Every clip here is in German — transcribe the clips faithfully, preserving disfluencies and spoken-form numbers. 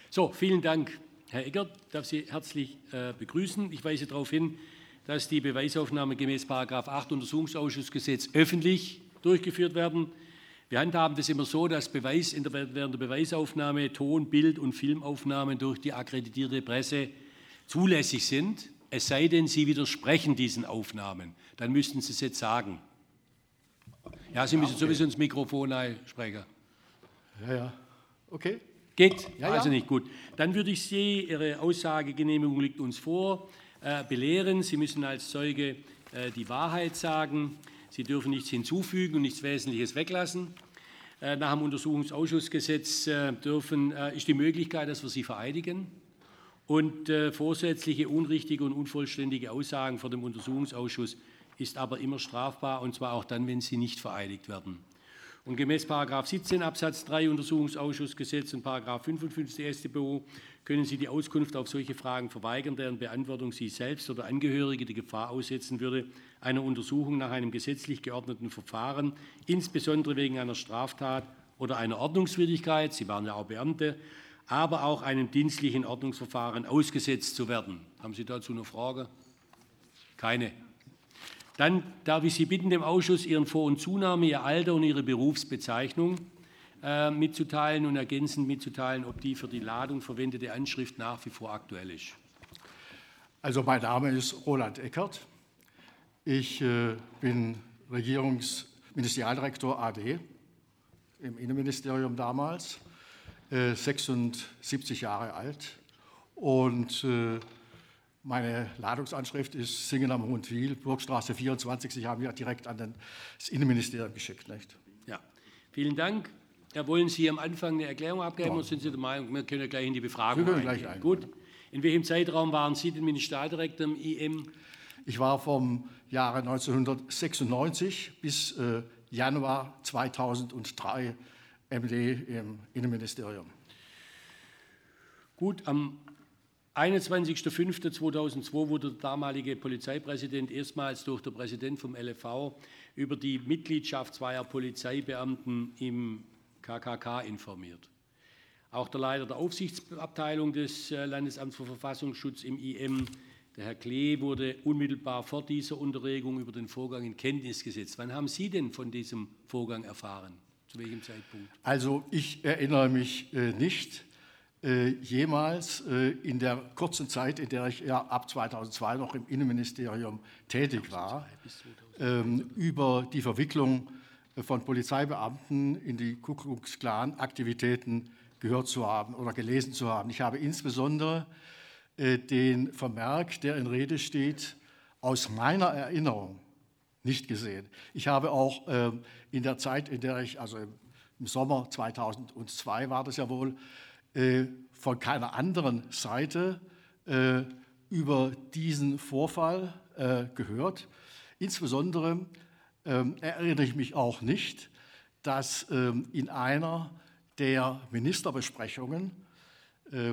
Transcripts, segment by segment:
So, vielen Dank, Herr Eggert. Ich darf Sie herzlich äh, begrüßen. Ich weise darauf hin, dass die Beweisaufnahme gemäß Paragraph acht Untersuchungsausschussgesetz öffentlich durchgeführt werden. Wir handhaben das immer so, dass Beweis in der, während der Beweisaufnahme Ton-, Bild- und Filmaufnahmen durch die akkreditierte Presse zulässig sind, es sei denn, Sie widersprechen diesen Aufnahmen. Dann müssten Sie es jetzt sagen. Ja, Sie müssen ja, okay. sowieso ins Mikrofon sprechen. Ja, ja. Okay. Geht? Ja, also ja. nicht gut. Dann würde ich Sie, Ihre Aussagegenehmigung liegt uns vor, äh, belehren. Sie müssen als Zeuge äh, die Wahrheit sagen. Sie dürfen nichts hinzufügen und nichts Wesentliches weglassen. Äh, nach dem Untersuchungsausschussgesetz äh, dürfen, äh, ist die Möglichkeit, dass wir Sie vereidigen. Und äh, vorsätzliche, unrichtige und unvollständige Aussagen vor dem Untersuchungsausschuss ist aber immer strafbar, und zwar auch dann, wenn sie nicht vereidigt werden. Und gemäß Paragraph siebzehn Absatz drei Untersuchungsausschussgesetz und Paragraph fünfundfünfzig S t b o können Sie die Auskunft auf solche Fragen verweigern, deren Beantwortung Sie selbst oder Angehörige die Gefahr aussetzen würde, einer Untersuchung nach einem gesetzlich geordneten Verfahren, insbesondere wegen einer Straftat oder einer Ordnungswidrigkeit, Sie waren ja auch Beamte, aber auch einem dienstlichen Ordnungsverfahren ausgesetzt zu werden. Haben Sie dazu eine Frage? Keine. Dann darf ich Sie bitten, dem Ausschuss Ihren Vor- und Zunahme, Ihr Alter und Ihre Berufsbezeichnung äh, mitzuteilen und ergänzend mitzuteilen, ob die für die Ladung verwendete Anschrift nach wie vor aktuell ist. Also mein Name ist Roland Eckert. Ich äh, bin Regierungsministerialdirektor A D im Innenministerium damals, äh, sechsundsiebzig Jahre alt und äh, meine Ladungsanschrift ist Singen am Hohenwil, Burgstraße vierundzwanzig. Sie haben ja direkt an das Innenministerium geschickt, nicht? Ja, vielen Dank. Ja, wollen Sie am Anfang eine Erklärung abgeben, ja. Oder sind Sie der Meinung, wir können gleich in die Befragung wir können gleich ein. Gut. In welchem Zeitraum waren Sie denn Ministerialdirektor im I M? Ich war vom Jahre neunzehnhundertsechsundneunzig bis äh, Januar zweitausenddrei M D im Innenministerium. Gut, am einundzwanzigster fünfter zweitausendzwei wurde der damalige Polizeipräsident erstmals durch den Präsidenten vom L F V über die Mitgliedschaft zweier Polizeibeamten im K K K informiert. Auch der Leiter der Aufsichtsabteilung des Landesamts für Verfassungsschutz im I M, der Herr Klee, wurde unmittelbar vor dieser Unterregung über den Vorgang in Kenntnis gesetzt. Wann haben Sie denn von diesem Vorgang erfahren? Zu welchem Zeitpunkt? Also ich erinnere mich äh, nicht, Äh, jemals äh, in der kurzen Zeit, in der ich ja ab zweitausendzwei noch im Innenministerium tätig war, ähm, über die Verwicklung von Polizeibeamten in die Ku Klux Klan-Aktivitäten gehört zu haben oder gelesen zu haben. Ich habe insbesondere äh, den Vermerk, der in Rede steht, aus meiner Erinnerung nicht gesehen. Ich habe auch äh, in der Zeit, in der ich, also im, im Sommer zweitausendzwei war das ja wohl, von keiner anderen Seite äh, über diesen Vorfall äh, gehört. Insbesondere äh, erinnere ich mich auch nicht, dass äh, in einer der Ministerbesprechungen äh,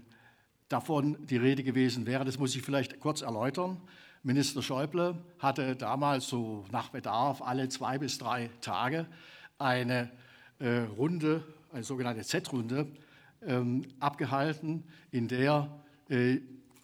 davon die Rede gewesen wäre. Das muss ich vielleicht kurz erläutern. Minister Schäuble hatte damals so nach Bedarf alle zwei bis drei Tage eine äh, Runde, eine sogenannte Z-Runde, Ähm, abgehalten, in der äh,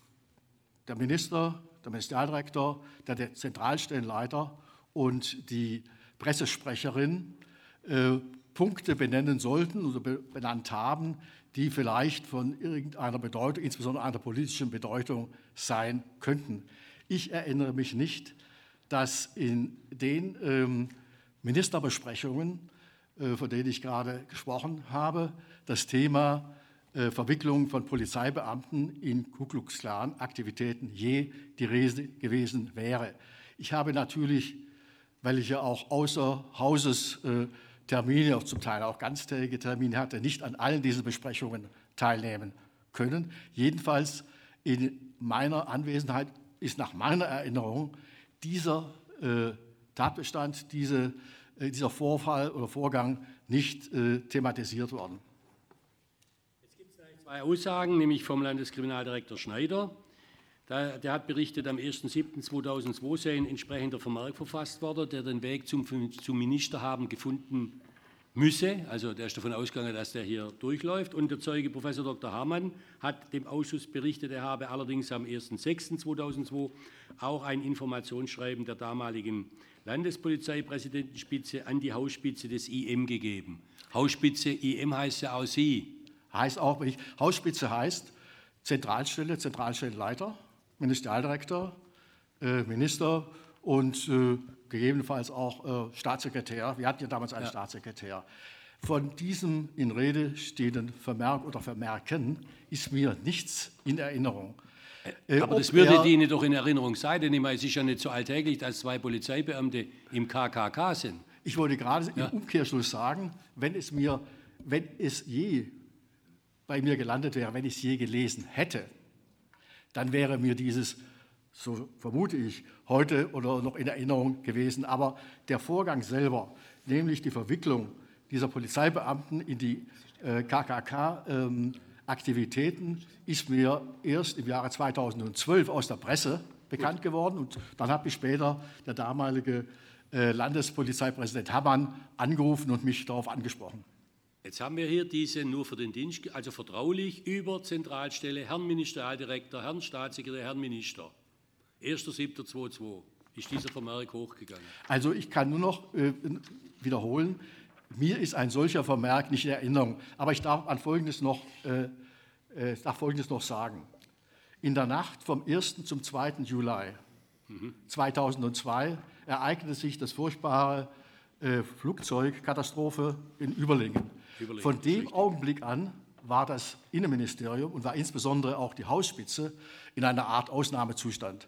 der Minister, der Ministerialdirektor, der, der Zentralstellenleiter und die Pressesprecherin äh, Punkte benennen sollten oder be benannt haben, die vielleicht von irgendeiner Bedeutung, insbesondere einer politischen Bedeutung, sein könnten. Ich erinnere mich nicht, dass in den ähm, Ministerbesprechungen, äh, von denen ich gerade gesprochen habe, das Thema äh, Verwicklung von Polizeibeamten in Ku Klux Klan-Aktivitäten je die Rede gewesen wäre. Ich habe natürlich, weil ich ja auch außer Hauses äh, Termine, auch zum Teil auch ganztägige Termine hatte, nicht an allen diesen Besprechungen teilnehmen können. Jedenfalls in meiner Anwesenheit ist nach meiner Erinnerung dieser äh, Tatbestand, diese, äh, dieser Vorfall oder Vorgang nicht äh, thematisiert worden. Jetzt gibt es zwei Aussagen, nämlich vom Landeskriminaldirektor Schneider. Der, der hat berichtet, am erster siebter zweitausendzwei sei ein entsprechender Vermerk verfasst worden, der den Weg zum, zum Minister haben gefunden müsse. Also der ist davon ausgegangen, dass der hier durchläuft. Und der Zeuge Professor Doktor Hamann hat dem Ausschuss berichtet, er habe allerdings am ersten sechsten zweitausendzwei auch ein Informationsschreiben der damaligen Landespolizeipräsidentenspitze an die Hausspitze des I M gegeben. Hausspitze, I M heißt ja auch Sie. Heißt auch, wenn ich, Hausspitze heißt Zentralstelle, Zentralstellenleiter, Ministerialdirektor, äh, Minister und äh, gegebenenfalls auch äh, Staatssekretär. Wir hatten ja damals einen ja. Staatssekretär. Von diesem in Rede stehenden Vermerk oder Vermerken ist mir nichts in Erinnerung. Äh, Aber das würde er, Ihnen doch in Erinnerung sein, denn ich meine, es ist ja nicht so alltäglich, dass zwei Polizeibeamte im K K K sind. Ich wollte gerade ja. im Umkehrschluss sagen, wenn es, mir, wenn es je bei mir gelandet wäre, wenn ich es je gelesen hätte, dann wäre mir dieses, so vermute ich, heute oder noch in Erinnerung gewesen. Aber der Vorgang selber, nämlich die Verwicklung dieser Polizeibeamten in die äh, K K K-Aktivitäten, ähm, ist mir erst im Jahre zweitausendzwölf aus der Presse bekannt Gut. geworden. Und dann hat mich später der damalige äh, Landespolizeipräsident Hamann angerufen und mich darauf angesprochen. Jetzt haben wir hier diese nur für den Dienst, also vertraulich über Zentralstelle, Herrn Ministerialdirektor, Herrn Staatssekretär, Herrn Minister. erster siebter zweitausendzwei ist dieser Vermerk hochgegangen. Also ich kann nur noch äh, wiederholen, mir ist ein solcher Vermerk nicht in Erinnerung. Aber ich darf an Folgendes noch, äh, äh, darf Folgendes noch sagen. In der Nacht vom ersten zum zweiten Juli mhm. zweitausendzwei ereignete sich das furchtbare äh, Flugzeugkatastrophe in Überlingen. Überlegen, Von dem richtig. Augenblick an war das Innenministerium und war insbesondere auch die Hausspitze in einer Art Ausnahmezustand.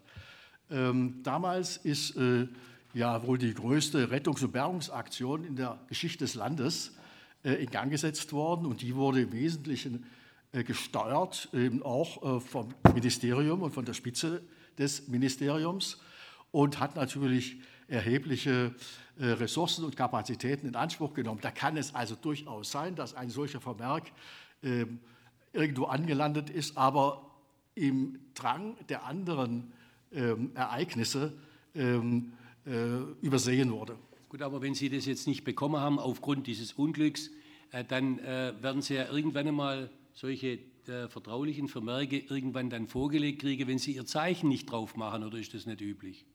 Ähm, damals ist äh, ja wohl die größte Rettungs- und Bergungsaktion in der Geschichte des Landes äh, in Gang gesetzt worden und die wurde im Wesentlichen äh, gesteuert, eben auch äh, vom Ministerium und von der Spitze des Ministeriums und hat natürlich erhebliche äh, Ressourcen und Kapazitäten in Anspruch genommen. Da kann es also durchaus sein, dass ein solcher Vermerk äh, irgendwo angelandet ist, aber im Drang der anderen ähm, Ereignisse ähm, äh, übersehen wurde. Gut, aber wenn Sie das jetzt nicht bekommen haben aufgrund dieses Unglücks, äh, dann äh, werden Sie ja irgendwann einmal solche äh, vertraulichen Vermerke irgendwann dann vorgelegt kriegen, wenn Sie Ihr Zeichen nicht drauf machen, oder ist das nicht üblich?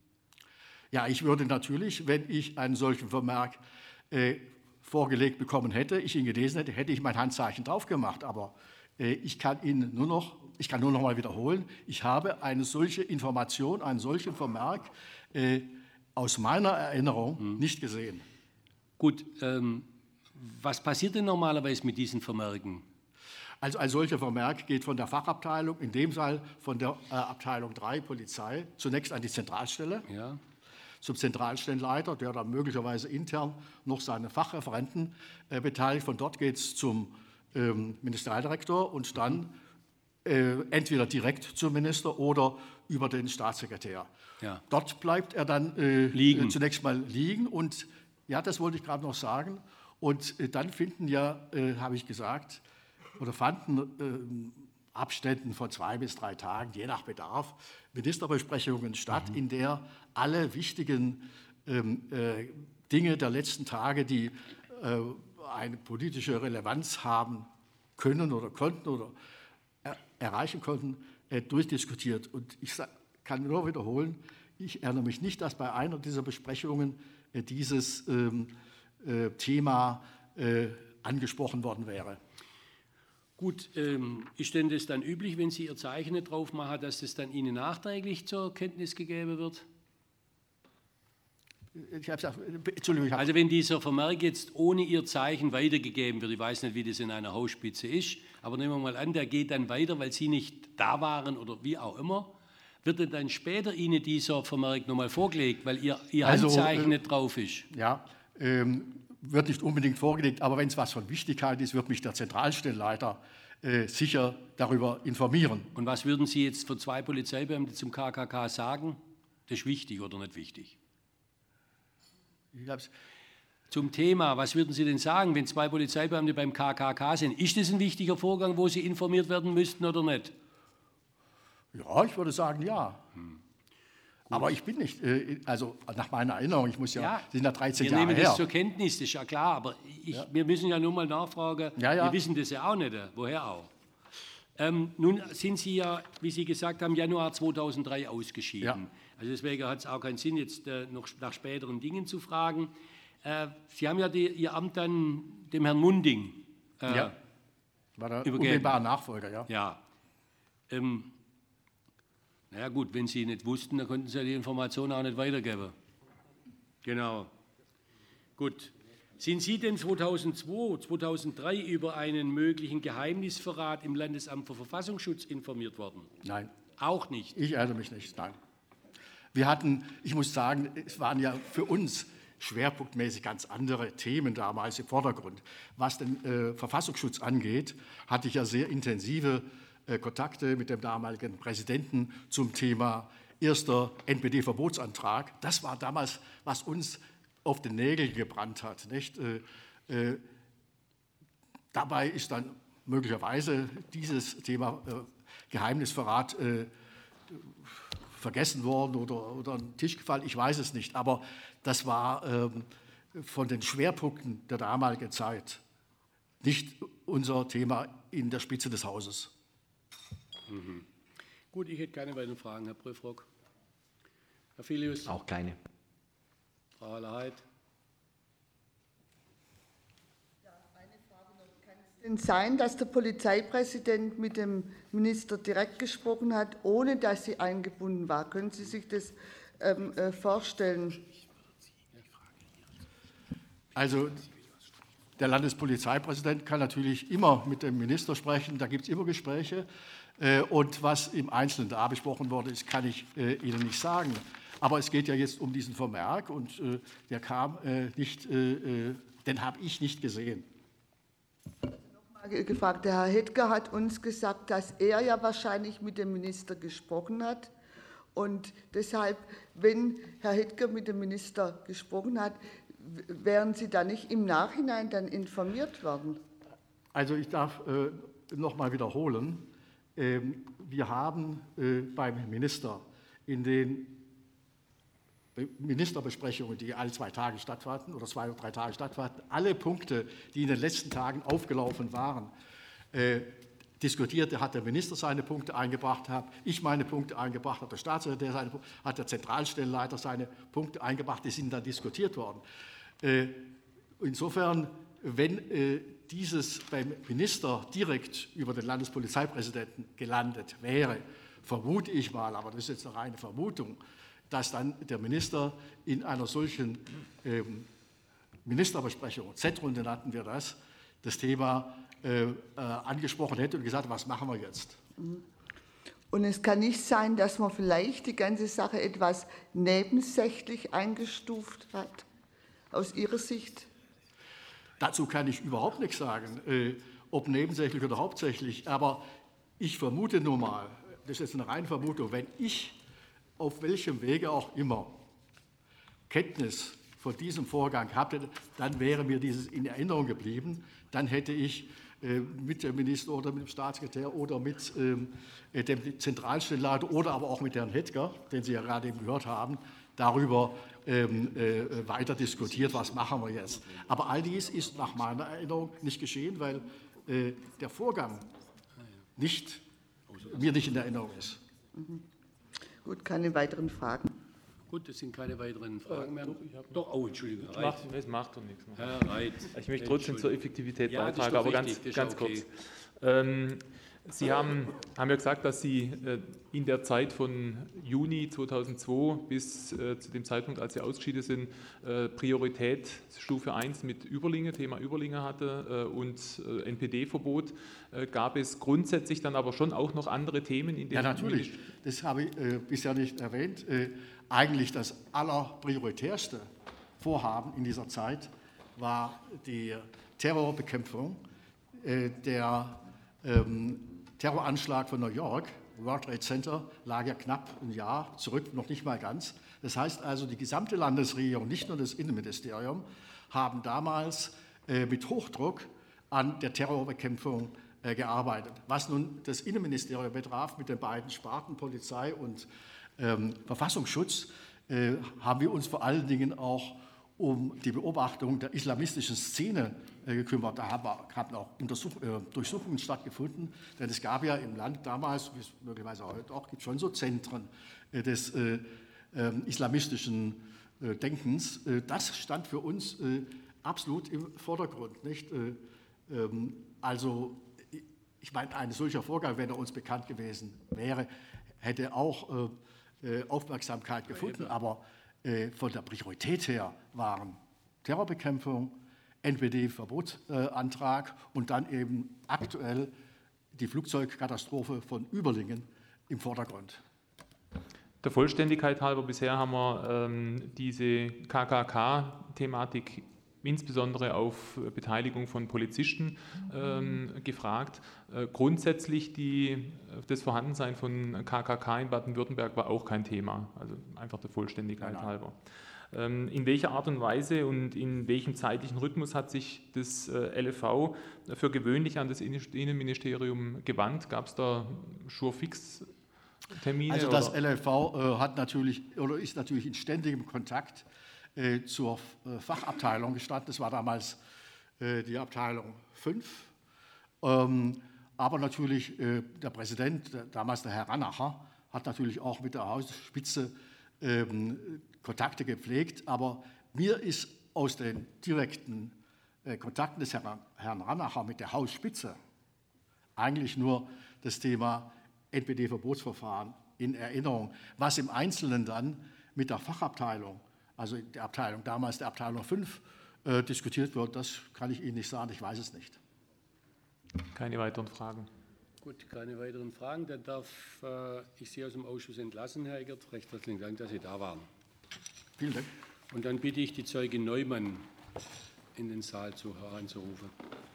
Ja, ich würde natürlich, wenn ich einen solchen Vermerk äh, vorgelegt bekommen hätte, ich ihn gelesen hätte, hätte ich mein Handzeichen drauf gemacht. Aber äh, ich kann Ihnen nur noch, ich kann nur noch mal wiederholen, ich habe eine solche Information, einen solchen Vermerk äh, aus meiner Erinnerung hm. nicht gesehen. Gut, ähm, was passiert denn normalerweise mit diesen Vermerken? Also ein solcher Vermerk geht von der Fachabteilung, in dem Fall von der äh, Abteilung drei Polizei, zunächst an die Zentralstelle. Ja. Zum Zentralstellenleiter, der dann möglicherweise intern noch seine Fachreferenten äh, beteiligt. Von dort geht es zum ähm, Ministerialdirektor und dann äh, entweder direkt zum Minister oder über den Staatssekretär. Ja. Dort bleibt er dann äh, liegen. Äh, zunächst mal liegen und ja, das wollte ich gerade noch sagen. Und äh, dann finden ja, äh, habe ich gesagt, oder fanden äh, Abständen von zwei bis drei Tagen, je nach Bedarf, Ministerbesprechungen statt, mhm. in der alle wichtigen ähm, äh, Dinge der letzten Tage, die äh, eine politische Relevanz haben können oder konnten oder er erreichen konnten, äh, durchdiskutiert. Und ich kann nur wiederholen, ich erinnere mich nicht, dass bei einer dieser Besprechungen äh, dieses ähm, äh, Thema äh, angesprochen worden wäre. Gut, ähm, ist denn das dann üblich, wenn Sie Ihr Zeichen nicht drauf machen, dass das dann Ihnen nachträglich zur Kenntnis gegeben wird? Ich hab's auch, Entschuldigung, ich hab also wenn dieser Vermerk jetzt ohne Ihr Zeichen weitergegeben wird, ich weiß nicht, wie das in einer Hausspitze ist, aber nehmen wir mal an, der geht dann weiter, weil Sie nicht da waren oder wie auch immer, wird dann später Ihnen dieser Vermerk nochmal vorgelegt, weil Ihr, Ihr also, Handzeichen äh, nicht drauf ist? Ja, ähm, wird nicht unbedingt vorgelegt, aber wenn es was von Wichtigkeit ist, wird mich der Zentralstellenleiter äh, sicher darüber informieren. Und was würden Sie jetzt von zwei Polizeibeamten zum K K K sagen? Das ist wichtig oder nicht wichtig? Ich hab's Zum Thema, was würden Sie denn sagen, wenn zwei Polizeibeamte beim K K K sind? Ist das ein wichtiger Vorgang, wo Sie informiert werden müssten oder nicht? Ja, ich würde sagen, ja. Hm. Aber ich bin nicht, äh, also nach meiner Erinnerung, ich muss ja, Ja, sind ja dreizehn wir Jahre nehmen her. das zur Kenntnis, das ist ja klar, aber ich, Ja. wir müssen ja nur mal nachfragen, Ja, ja. wir wissen das ja auch nicht, äh, woher auch. Ähm, nun sind Sie ja, wie Sie gesagt haben, Januar zweitausenddrei ausgeschieden. Ja. Also deswegen hat es auch keinen Sinn, jetzt äh, noch nach späteren Dingen zu fragen. Äh, Sie haben ja die, Ihr Amt dann dem Herrn Munding äh, Ja, war der übergeben. unmittelbare Nachfolger, ja. Ja. Ähm, na ja gut, wenn Sie nicht wussten, dann konnten Sie ja die Information auch nicht weitergeben. Genau. Gut. Sind Sie denn zweitausendzwei, zweitausenddrei über einen möglichen Geheimnisverrat im Landesamt für Verfassungsschutz informiert worden? Nein, Auch nicht. ich erinnere mich nicht, nein. Wir hatten, ich muss sagen, es waren ja für uns schwerpunktmäßig ganz andere Themen damals im Vordergrund. Was den äh, Verfassungsschutz angeht, hatte ich ja sehr intensive äh, Kontakte mit dem damaligen Präsidenten zum Thema erster N P D-Verbotsantrag. Das war damals, was uns auf den Nägeln gebrannt hat. Nicht? Äh, äh, dabei ist dann möglicherweise dieses Thema äh, Geheimnisverrat äh, vergessen worden oder, oder an den Tisch gefallen, ich weiß es nicht. Aber das war ähm, von den Schwerpunkten der damaligen Zeit nicht unser Thema in der Spitze des Hauses. Mhm. Gut, ich hätte keine weiteren Fragen, Herr Prüfrock. Herr Filius? Auch keine. Frau Haller-Heid? Kann es sein, dass der Polizeipräsident mit dem Minister direkt gesprochen hat, ohne dass sie eingebunden war? Können Sie sich das ähm, äh, vorstellen? Also der Landespolizeipräsident kann natürlich immer mit dem Minister sprechen, da gibt es immer Gespräche. Äh, und was im Einzelnen da besprochen worden ist, kann ich äh, Ihnen nicht sagen. Aber es geht ja jetzt um diesen Vermerk und äh, der kam äh, nicht, äh, äh, den habe ich nicht gesehen. Gefragt. Der Herr Hedger hat uns gesagt, dass er ja wahrscheinlich mit dem Minister gesprochen hat. Und deshalb, wenn Herr Hedger mit dem Minister gesprochen hat, wären Sie da nicht im Nachhinein dann informiert worden? Also ich darf äh, noch mal wiederholen, ähm, wir haben äh, beim Minister in den Ministerbesprechungen, die alle zwei Tage stattfanden oder zwei oder drei Tage stattfanden, alle Punkte, die in den letzten Tagen aufgelaufen waren, äh, diskutiert. Hat der Minister seine Punkte eingebracht, habe ich meine Punkte eingebracht, hat der Staatssekretär seine Punkte, hat der Zentralstellenleiter seine Punkte eingebracht, die sind dann diskutiert worden. Äh, insofern, wenn äh, dieses beim Minister direkt über den Landespolizeipräsidenten gelandet wäre, vermute ich mal, aber das ist jetzt eine reine Vermutung, dass dann der Minister in einer solchen ähm, Ministerbesprechung, Z-Runde nannten wir das, das Thema äh, äh, angesprochen hätte und gesagt, was machen wir jetzt? Und es kann nicht sein, dass man vielleicht die ganze Sache etwas nebensächlich eingestuft hat, aus Ihrer Sicht? Dazu kann ich überhaupt nichts sagen, äh, ob nebensächlich oder hauptsächlich, aber ich vermute nur mal, das ist jetzt eine reine Vermutung, wenn ich auf welchem Wege auch immer Kenntnis von diesem Vorgang hatte, dann wäre mir dieses in Erinnerung geblieben. Dann hätte ich äh, mit dem Minister oder mit dem Staatssekretär oder mit ähm, dem Zentralstellenleiter oder aber auch mit Herrn Hedger, den Sie ja gerade eben gehört haben, darüber ähm, äh, weiter diskutiert, was machen wir jetzt. Aber all dies ist nach meiner Erinnerung nicht geschehen, weil äh, der Vorgang nicht, mir nicht in Erinnerung ist. Mhm. Gut, keine weiteren Fragen. Gut, das sind keine weiteren Fragen mehr. Doch, oh, Entschuldigung, Herr Macht, Reit. das macht doch nichts. Herr Reit. Ich möchte trotzdem zur Effektivität Ja, das ist beitragen, doch aber ganz, richtig, das ist ganz okay. kurz. Ähm, Sie haben, haben ja gesagt, dass Sie äh, in der Zeit von Juni zweitausendzwei bis äh, zu dem Zeitpunkt, als Sie ausgeschieden sind, äh, Priorität Stufe eins mit Überlinge, Thema Überlinge hatte äh, und äh, N P D-Verbot. Äh, gab es grundsätzlich dann aber schon auch noch andere Themen? In Ja, natürlich. Das habe ich äh, bisher nicht erwähnt. Äh, eigentlich das allerprioritärste Vorhaben in dieser Zeit war die Terrorbekämpfung. Äh, der ähm, Terroranschlag von New York, World Trade Center, lag ja knapp ein Jahr zurück, noch nicht mal ganz. Das heißt also, die gesamte Landesregierung, nicht nur das Innenministerium, haben damals äh, mit Hochdruck an der Terrorbekämpfung äh, gearbeitet. Was nun das Innenministerium betraf, mit den beiden Sparten Polizei und ähm, Verfassungsschutz äh, haben wir uns vor allen Dingen auch um die Beobachtung der islamistischen Szene äh, gekümmert. Da haben, haben auch Untersuch, äh, Durchsuchungen stattgefunden, denn es gab ja im Land damals, wie es möglicherweise heute auch gibt, schon so Zentren äh, des äh, äh, islamistischen äh, Denkens. Äh, das stand für uns äh, absolut im Vordergrund. Nicht? Äh, ähm, also, ich meine, ein solcher Vorgang, wenn er uns bekannt gewesen wäre, hätte auch äh, Aufmerksamkeit gefunden, aber äh, von der Priorität her waren Terrorbekämpfung, N P D-Verbotsantrag äh, und dann eben aktuell die Flugzeugkatastrophe von Überlingen im Vordergrund. Der Vollständigkeit halber, bisher haben wir ähm, diese K K K-Thematik insbesondere auf Beteiligung von Polizisten ähm, gefragt. Äh, grundsätzlich die, das Vorhandensein von K K K in Baden-Württemberg war auch kein Thema, also einfach der Vollständigkeit Nein, nein. halber. Ähm, in welcher Art und Weise und in welchem zeitlichen Rhythmus hat sich das äh, L F V für gewöhnlich an das Innenministerium gewandt? Gab es da Schurfix-Termine? Also das oder? L F V äh, hat natürlich oder ist natürlich in ständigem Kontakt äh, zur äh, Fachabteilung gestanden. Das war damals äh, die Abteilung fünf. Ähm, aber natürlich äh, der Präsident, der, damals der Herr Rannacher, hat natürlich auch mit der Hausspitze ähm, Kontakte gepflegt. Aber mir ist aus den direkten äh, Kontakten des Herrn, Herrn Rannacher mit der Hausspitze eigentlich nur das Thema N P D-Verbotsverfahren in Erinnerung. Was im Einzelnen dann mit der Fachabteilung, also der Abteilung, damals der Abteilung fünf, äh, diskutiert wird, das kann ich Ihnen nicht sagen, ich weiß es nicht. Keine weiteren Fragen. Gut, keine weiteren Fragen. Dann darf äh, ich Sie aus dem Ausschuss entlassen, Herr Eggert. Recht herzlichen Dank, dass Sie da waren. Vielen Dank. Und dann bitte ich die Zeugin Neumann in den Saal zu, heranzurufen.